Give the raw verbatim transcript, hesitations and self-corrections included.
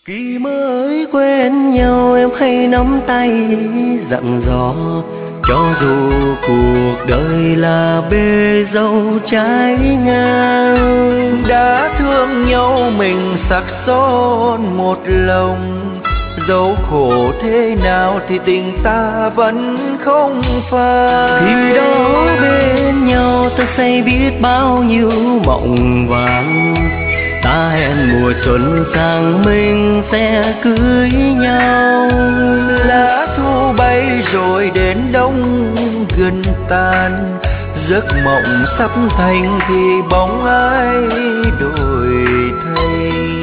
Khi mới quen nhau em hay nắm tay dặn dò, cho dù cuộc đời là bể dâu trái ngang. Đã thương nhau mình sắc son một lòng, dẫu khổ thế nào thì tình ta vẫn không phai. Khi đó bên nhau ta say biết bao nhiêu mộng vàng, ta hẹn mùa xuân sang mình sẽ cưới nhau. Lá thu bay rồi đến đông gần tàn, giấc mộng sắp thành thì bóng ai đổi thay.